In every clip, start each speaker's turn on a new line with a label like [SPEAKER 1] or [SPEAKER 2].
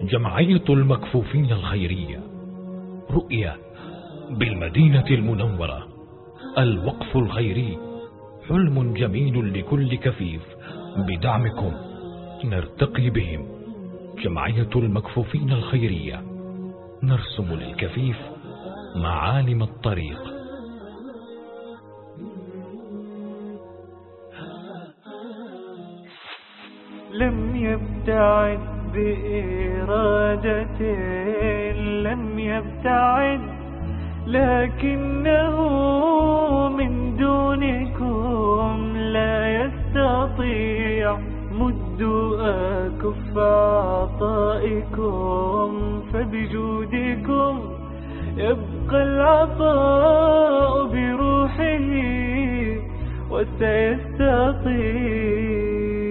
[SPEAKER 1] جمعية المكفوفين الخيرية، رؤية بالمدينة المنورة. الوقف الخيري حلم جميل لكل كفيف، بدعمكم نرتقي بهم. جمعية المكفوفين الخيرية، نرسم للكفيف معالم الطريق.
[SPEAKER 2] لم يبتعد بإرادة، لم يبتعد، لكنه من دونكم لا يستطيع. مدوا أكف عطائكم، فبجودكم يبقى العطاء بروحه وسيستطيع.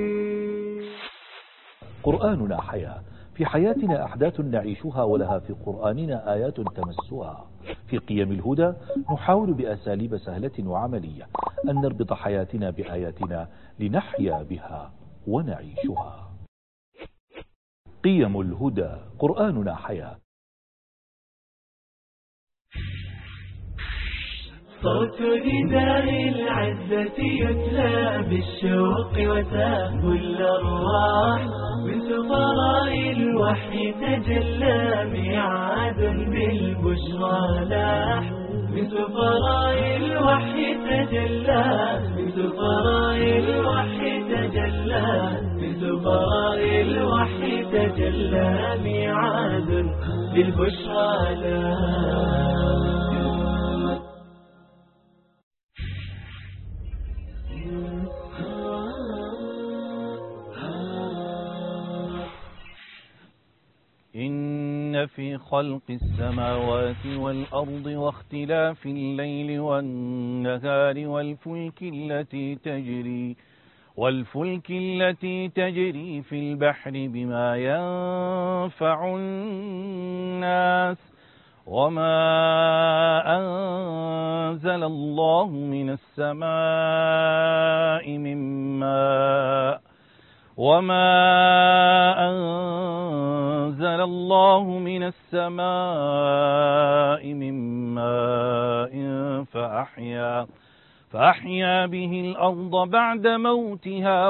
[SPEAKER 3] قرآننا حياة، في حياتنا أحداث نعيشها، ولها في قرآننا آيات تمسها. في قيم الهدى نحاول بأساليب سهلة وعملية أن نربط حياتنا بآياتنا لنحيا بها ونعيشها. قيم الهدى، قرآننا حياة.
[SPEAKER 2] صوت نداء العزة يتلى بالشوق وتهب الأرواح، من سفراء الوحي تجلى ميعاد بالبشرى لاح. من سفراء الوحي تجلى، من سفراء الوحي تجلى، من سفراء الوحي تجلى ميعاد بالبشرى لاح.
[SPEAKER 4] إن في خلق السماوات والأرض واختلاف الليل والنهار والفلك التي تجري في البحر بما ينفع الناس وما أنزل الله من السماء من ماء فأحيا به الأرض بعد موتها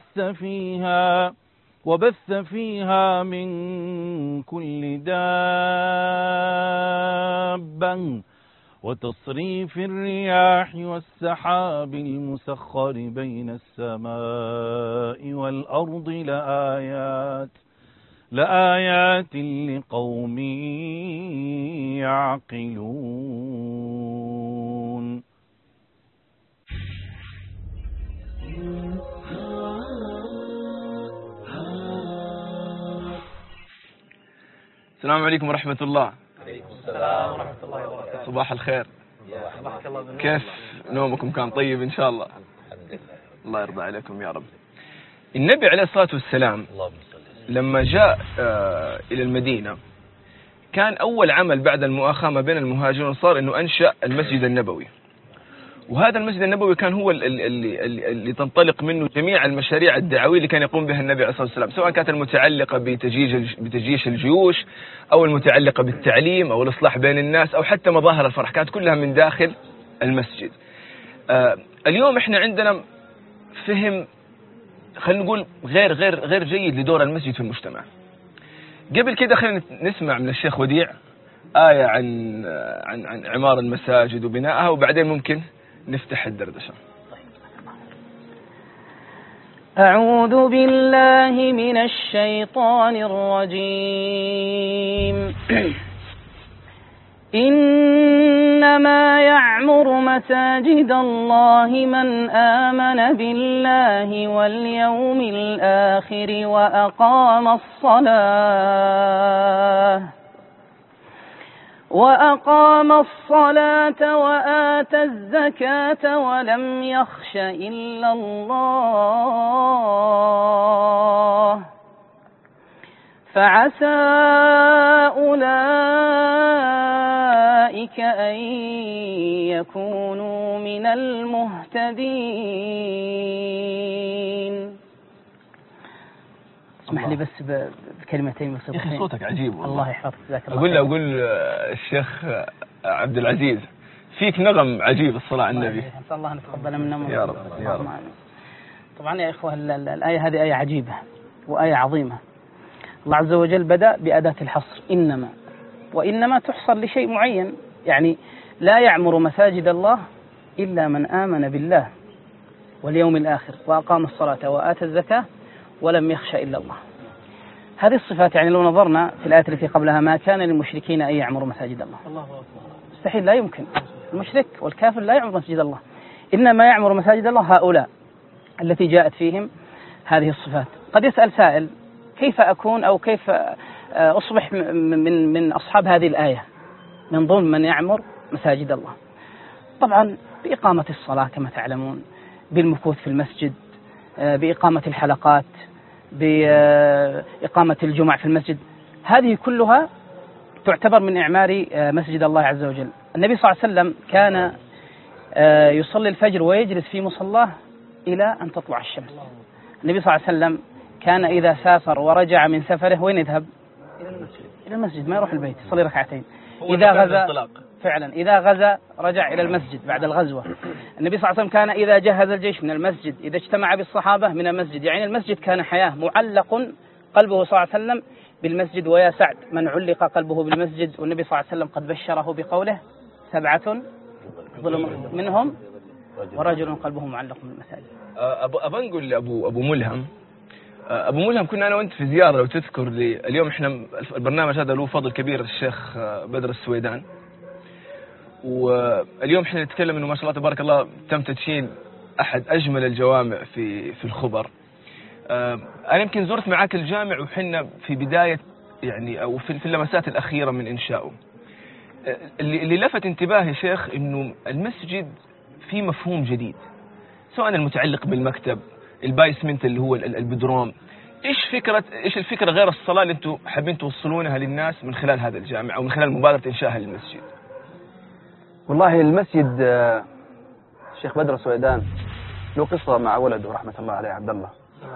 [SPEAKER 4] وبث فيها من كل دابة وتصريف الرياح والسحاب المسخر بين السماء والأرض لآيات لقوم يعقلون.
[SPEAKER 5] السلام عليكم ورحمة الله.
[SPEAKER 6] عليكم السلام ورحمة الله وبركاته.
[SPEAKER 5] صباح الخير.
[SPEAKER 6] صباحك الله بالنور.
[SPEAKER 5] كيف نومكم؟ كان طيب إن شاء الله؟
[SPEAKER 6] الحمد لله.
[SPEAKER 5] الله يرضى عليكم يا رب. النبي عليه الصلاة والسلام لما جاء إلى المدينة كان أول عمل بعد المؤاخاة ما بين المهاجرين صار إنه أنشأ المسجد النبوي، وهذا المسجد النبوي كان هو اللي تنطلق منه جميع المشاريع الدعوية اللي كان يقوم بها النبي عليه الصلاة والسلام، سواء كانت المتعلقة بتجيش الجيوش أو المتعلقة بالتعليم أو الإصلاح بين الناس أو حتى مظاهر الفرح، كانت كلها من داخل المسجد. اليوم إحنا عندنا فهم خلينا نقول غير جيد لدور المسجد في المجتمع. قبل كده خلينا نسمع من الشيخ وديع آية عن عمار المساجد وبنائها، وبعدين ممكن نفتح الدردشة.
[SPEAKER 7] أعوذ بالله من الشيطان الرجيم. إنما يعمر مساجد الله من آمن بالله واليوم الآخر وأقام الصلاة وآتى الزكاة ولم يخش إلا الله فعسى أولئك أن يكونوا من المهتدين. اسمح لي بس كلمتين
[SPEAKER 5] يا
[SPEAKER 7] بسيطتين.
[SPEAKER 5] أخي صوتك عجيب والله.
[SPEAKER 7] الله يحفظك، جزاك الله
[SPEAKER 5] أقول الشيخ عبد العزيز فيك نغم عجيب الصلاة على النبي.
[SPEAKER 7] نسأل الله أن يتقبل منا
[SPEAKER 5] يا رب يا رب.
[SPEAKER 7] طبعا يا إخوة الآية هذه آية عجيبة وآية عظيمة. الله عز وجل بدأ بأداة الحصر إنما، وإنما تحصر لشيء معين، يعني لا يعمر مساجد الله إلا من آمن بالله واليوم الآخر وأقام الصلاة وآتى الزكاة ولم يخش إلا الله. هذه الصفات يعني لو نظرنا في الآية التي قبلها ما كان للمشركين أن يعمروا مساجد الله، مستحيل، لا يمكن. المشرك والكافر لا يعمر مسجد الله، إنما يعمر مساجد الله هؤلاء التي جاءت فيهم هذه الصفات. قد يسأل سائل كيف أكون أو كيف أصبح من أصحاب هذه الآية من ضمن من يعمر مساجد الله؟ طبعا بإقامة الصلاة كما تعلمون، بالمكوث في المسجد، بإقامة الحلقات، بإقامة الجمع في المسجد، هذه كلها تعتبر من إعمار مسجد الله عز وجل. النبي صلى الله عليه وسلم كان يصلي الفجر ويجلس في مصلاه إلى أن تطلع الشمس. النبي صلى الله عليه وسلم كان إذا سافر ورجع من سفره وين يذهب؟ إلى المسجد، ما يروح البيت، يصلي ركعتين. إذا غزا فعلا، إذا غزا رجع إلى المسجد بعد الغزوة. النبي صلى الله عليه وسلم كان إذا جهز الجيش من المسجد، إذا اجتمع بالصحابة من المسجد، يعني المسجد كان حياة، معلق قلبه صلى الله عليه وسلم بالمسجد. ويا سعد من علق قلبه بالمسجد، والنبي صلى الله عليه وسلم قد بشره بقوله 7 منهم ورجل قلبه معلق بالمساجد.
[SPEAKER 5] أبى نقول لأبو ملهم، أبو ملهم كنا أنا وأنت في زيارة لو تذكر لي. اليوم إحنا البرنامج هذا له فضل كبير الشيخ بدر السويدان، واليوم إحنا نتكلم إنه ما شاء الله تبارك الله تم تدشين أحد أجمل الجوامع في الخبر. أنا يمكن زرت معاك الجامع وحنا في بداية يعني أو في اللمسات الأخيرة من إنشائه. اللي لفت انتباهي شيخ إنه المسجد فيه مفهوم جديد، سواء المتعلق بالمكتب، البايسمنت اللي هو البدروم. إيش الفكرة غير الصلاة اللي أنتم حابين توصلونها للناس من خلال هذا الجامع أو من خلال مبادرة إنشائها للمسجد؟
[SPEAKER 8] والله المسجد الشيخ بدر السويدان له قصة مع ولده رحمة الله عليه عبد الله.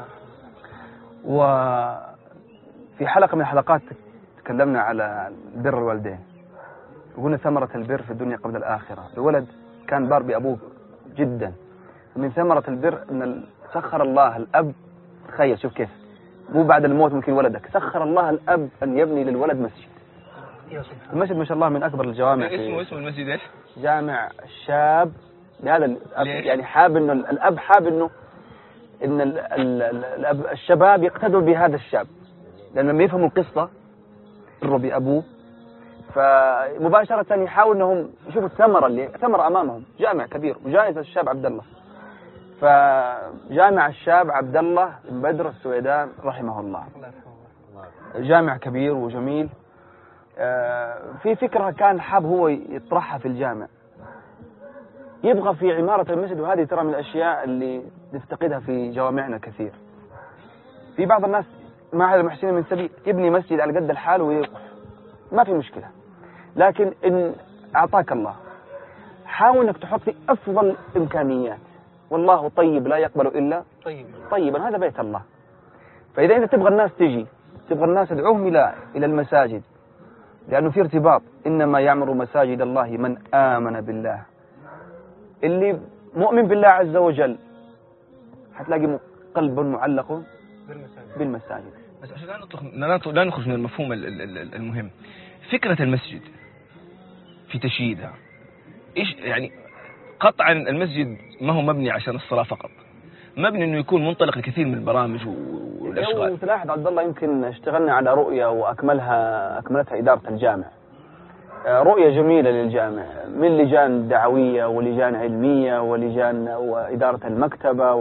[SPEAKER 8] وفي حلقة من الحلقات تكلمنا على بر الوالدين، وقلنا ثمرة البر في الدنيا قبل الآخرة. الولد كان بار بأبوه جدا، ومن ثمرة البر أن سخر الله الأب، تخيل شوف كيف، مو بعد الموت ممكن ولدك، سخر الله الأب أن يبني للولد مسجد. المسجد ما شاء الله من أكبر الجوامع.
[SPEAKER 5] اسمه المسجد إيش؟
[SPEAKER 8] جامع الشاب. لهذا يعني حاب إنه الأب حاب إنه إن الشباب يقتدوا بهذا الشاب، لأن لما يفهموا القصة يروا بأبوه فمباشرة يحاول إنهم يشوفوا الثمرة أمامهم. جامع كبير وجائزة الشاب عبد الله، فجامع الشاب عبد الله بن بدر السويدان رحمه الله جامع كبير وجميل. في فكرة كان حاب هو يطرحها في الجامع، يبغى في عمارة المسجد، وهذه ترى من الأشياء اللي نفتقدها في جوامعنا كثير. في بعض الناس مع المحسنين من سبيل يبني مسجد على قد الحال ويروح، ما في مشكلة، لكن إن أعطاك الله حاول أنك تحط في أفضل إمكانيات. والله طيب لا يقبل إلا طيبا، هذا بيت الله. فإذا أنت تبغى الناس تجي، تبغى الناس تدعوهم إلى المساجد، لأنه في ارتباط. إنما يعمر مساجد الله من آمن بالله. اللي مؤمن بالله عز وجل حتلاقي قلب معلق بالمساجد.
[SPEAKER 5] بس عشان لا نخرج من المفهوم المهم، فكرة المسجد في تشييدها إيش يعني؟ قطعا المسجد ما هو مبني عشان الصلاة فقط، مبني إنه يكون منطلق لكثير من البرامج والأشغال.
[SPEAKER 8] تلاحظ عبد الله يمكن اشتغلنا على رؤية أكملتها إدارة الجامع، رؤية جميلة للجامع من لجان دعوية ولجان علمية ولجان وإدارة المكتبة،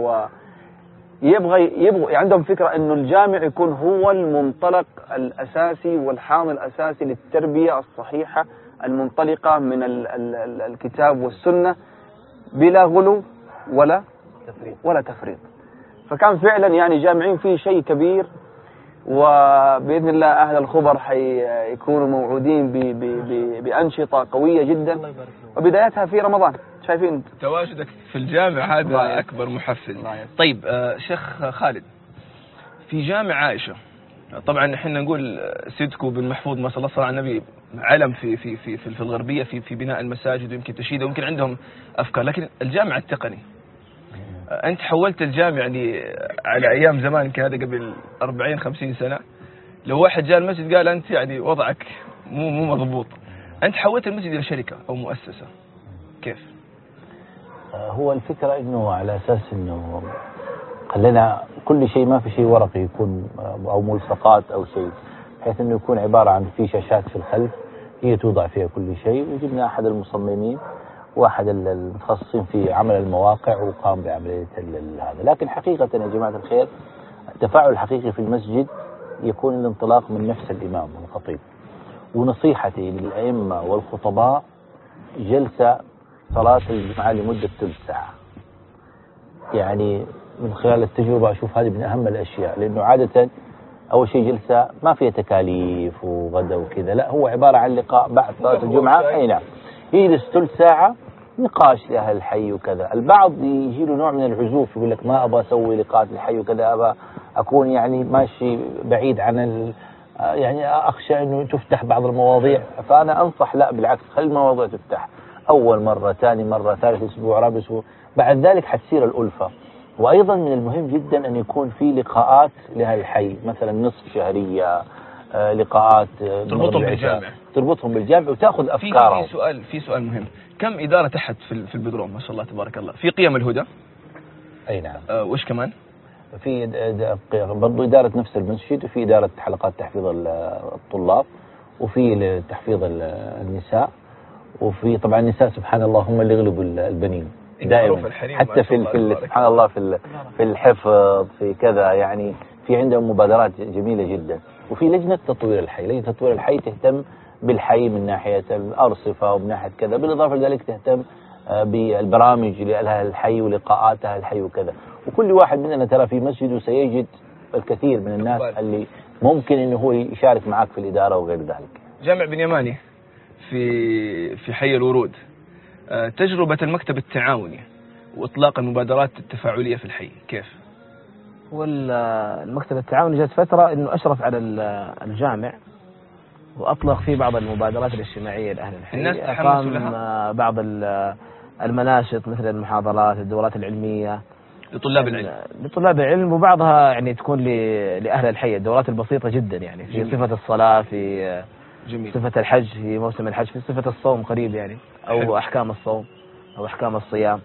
[SPEAKER 8] يبغى عندهم فكرة إنه الجامع يكون هو المنطلق الأساسي والحاضن الأساسي للتربية الصحيحة المنطلقة من الكتاب والسنة بلا غلو ولا تفريط. فكان فعلا يعني جامعين فيه شيء كبير، وبإذن الله أهل الخبر حيكونوا موعودين بأنشطة قوية جدا، وبدايتها في رمضان. شايفين
[SPEAKER 5] تواجدك في الجامع هذا أكبر محفز. طيب شيخ خالد، في جامع عائشة طبعا احنا نقول سيدكو بن محفوظ ما صلى الله على النبي علم في الغربية في بناء المساجد ويمكن تشييده ويمكن عندهم أفكار، لكن الجامع التقني أنت حولت الجامع يعني على أيام زمان كان هذا قبل 40-50 سنة، لو واحد جاء المسجد قال أنت يعني وضعك مو مضبوط، أنت حولت المسجد إلى شركة أو مؤسسة، كيف؟
[SPEAKER 9] هو الفكرة إنه على أساس إنه خلينا كل شيء ما في شيء ورقي يكون أو ملصقات أو شيء، بحيث إنه يكون عبارة عن في شاشات في الخلف هي توضع فيها كل شيء، وجبنا أحد المصممين واحد المتخصصين في عمل المواقع وقام بعملية هذا. لكن حقيقة يا جماعة الخير التفاعل الحقيقي في المسجد يكون الانطلاق من نفس الإمام والخطيب. ونصيحتي للأئمة والخطباء جلسة صلاة الجمعة لمدة ثلث ساعة، يعني من خلال التجربة أشوف هذه من أهم الأشياء، لأنه عادة أول شيء جلسة ما فيها تكاليف وغدا وكذا، لا هو عبارة عن لقاء بعد صلاة الجمعة. أي نعم، يجلس ثلث ساعة نقاش لأهل الحي وكذا. البعض يجي له نوع من العزوف، يقول لك ما أبغى أسوي لقاءات الحي وكذا، أبغى أكون يعني ماشي بعيد عن يعني أخشى أنه تفتح بعض المواضيع. فأنا أنصح لا بالعكس، خلي المواضيع تفتح أول مرة، ثاني مرة، ثالث أسبوع، رابع أسبوع، بعد ذلك حتصير الألفة. وأيضا من المهم جدا أن يكون في لقاءات لأهل الحي، مثلا نصف شهرية، لقاءات تربطهم بالجامع وتأخذ أفكارهم.
[SPEAKER 5] في سؤال مهم، كم إدارة تحت في البدروم ما شاء الله تبارك الله؟ في قيم الهدى.
[SPEAKER 9] أي نعم.
[SPEAKER 5] وش كمان؟
[SPEAKER 9] في برضو إدارة نفس المسجد، وفي إدارة حلقات تحفيظ الطلاب، وفي تحفيظ النساء، وفي طبعا النساء سبحان الله هم اللي يغلبوا البنين دائما، حتى في سبحان الله في الحفظ في كذا، يعني في عندهم مبادرات جميلة جدا. وفي لجنة تطوير الحي، لجنة تطوير الحي تهتم بالحي من ناحية الأرصفة ومن ناحية كذا، بالإضافة لذلك تهتم بالبرامج لأهل الحي ولقاءات أهل الحي وكذا. وكل واحد مننا ترى في مسجده سيجد الكثير من الناس اللي ممكن إنه هو يشارك معك في الإدارة وغير ذلك.
[SPEAKER 5] جامع بن يماني في حي الورود، تجربة المكتب التعاوني وإطلاق المبادرات التفاعلية في الحي كيف؟
[SPEAKER 10] هو المكتب التعاوني جات فترة إنه أشرف على الجامع وأطلق فيه بعض المبادرات الاجتماعية لأهل الحي.
[SPEAKER 5] الناس تحمسوا لها؟
[SPEAKER 10] بعض المناشط مثل المحاضرات، الدورات العلمية لطلاب العلم، وبعضها يعني تكون لأهل الحي، الدورات البسيطة جدا يعني في جميل. صفة الصلاة، في جميل. صفة الحج في موسم الحج، في صفة الصوم قريب يعني، أو حلو. أحكام الصوم أو أحكام الصيام.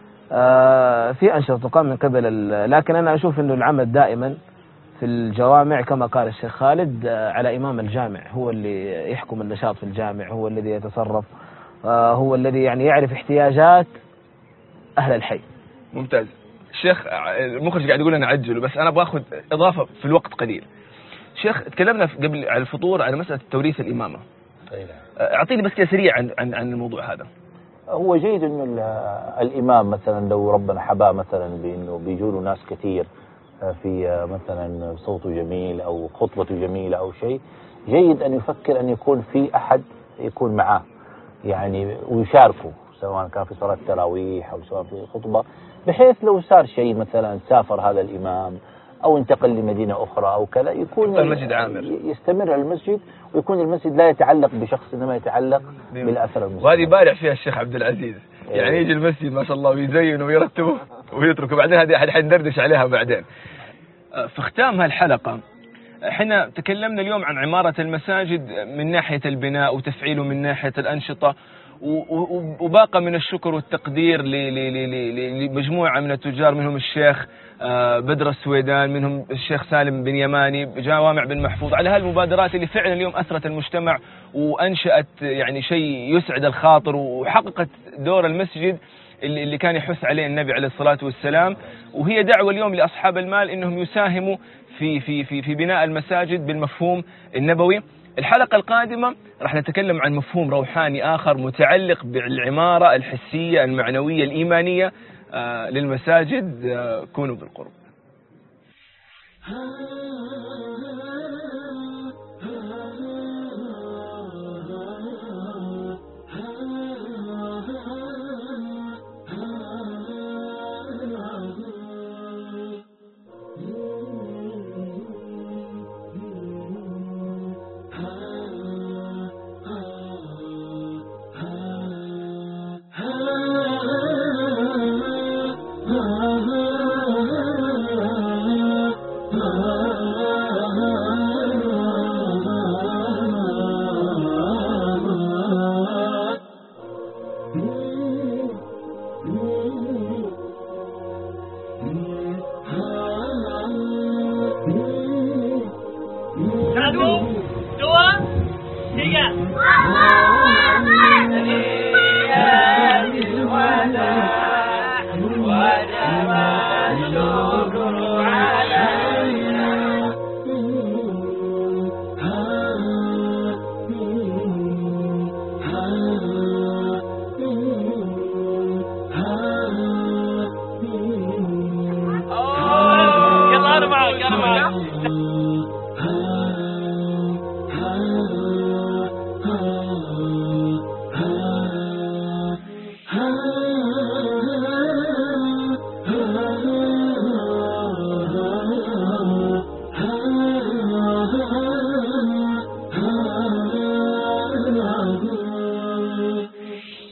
[SPEAKER 10] في أنشطة تقام من قبل لكن أنا أشوف إنه العمل دائما في الجوامع كما قال الشيخ خالد على إمام الجامع، هو اللي يحكم النشاط في الجامع، هو الذي يتصرف، هو الذي يعني يعرف احتياجات أهل الحي.
[SPEAKER 5] ممتاز. الشيخ المخرج قاعد يقول أنا عجله، بس أنا باخذ إضافة في الوقت قليل. شيخ تكلمنا قبل على الفطور على مسألة توريث الإمامة، أعطيني بس كده سريع عن الموضوع هذا.
[SPEAKER 9] هو جيد إنه الإمام مثلا لو ربنا حباه مثلا بإنه بيجوا ناس كثير في مثلا صوته جميل أو خطبته جميلة أو شيء، جيد أن يفكر أن يكون في أحد يكون معاه يعني ويشاركه، سواء كان في صلاة التراويح أو سواء في خطبة، بحيث لو صار شيء مثلا سافر هذا الإمام أو انتقل لمدينة أخرى أو كذا، يكون
[SPEAKER 5] المسجد عامر،
[SPEAKER 9] يستمر المسجد، ويكون المسجد لا يتعلق بشخص إنما يتعلق بالأثر المسجد.
[SPEAKER 5] وهذه بارع فيها الشيخ عبد العزيز، يعني يجي المسجد ما شاء الله ويزين ويرتبه ويتركه، بعدين هذه حندردش عليها بعدين. في ختام هالحلقة احنا تكلمنا اليوم عن عمارة المساجد من ناحية البناء وتفعيله من ناحية الأنشطة، وباقى من الشكر والتقدير لمجموعة من التجار، منهم الشيخ بدر السويدان، منهم الشيخ سالم بن يماني، جوامع بن محفوظ، على هالمبادرات اللي فعلا اليوم أثرت المجتمع وأنشأت يعني شيء يسعد الخاطر، وحققت دور المسجد اللي كان يحث عليه النبي عليه الصلاة والسلام. وهي دعوة اليوم لأصحاب المال إنهم يساهموا في بناء المساجد بالمفهوم النبوي. الحلقة القادمة راح نتكلم عن مفهوم روحاني آخر متعلق بالعمارة الحسية المعنوية الإيمانية للمساجد. كونوا بالقرب.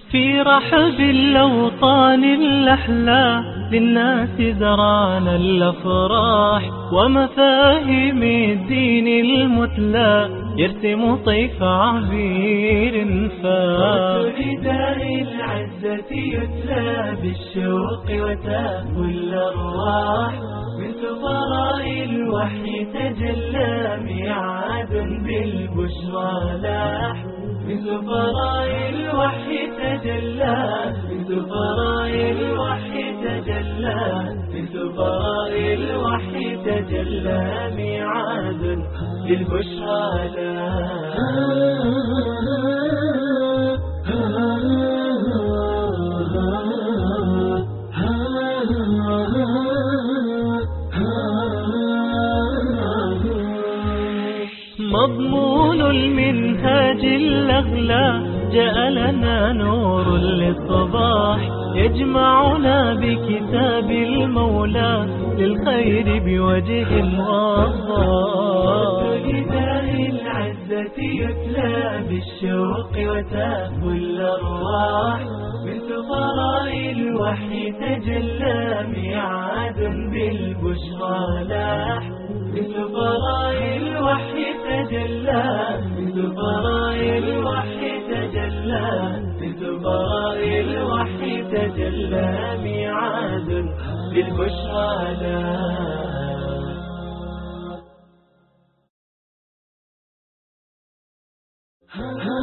[SPEAKER 2] في رحب الأوطان الأحلى للناس زرعنا الأفراح ومفاهيم الدين المتلى يرسم طيف عبير فاح. رداء العزة يتلى بالشوق وتهوى الأرواح من سفراء الوحي تجلى ميعاد بالبشرى لاح. من سفراء الوحي تجلى من سفراء الوحي تجلى من سفراء الوحي تجلى ميعاد للبشرى لاح. مضمون المنهاج الأغلى جاء لنا نور للصباح يجمعنا بكتاب المولى للخير بوجه وضاح. رداء العزة يتلى بالشوق وتهوى الأرواح من سفراء الوحي تجلى ميعاد بالبشرى لاح. من سفراء الوحي تجلى من سفراء الوحي تجلى من سفراء الوحي تجلى ميعاد للبشرى لاح.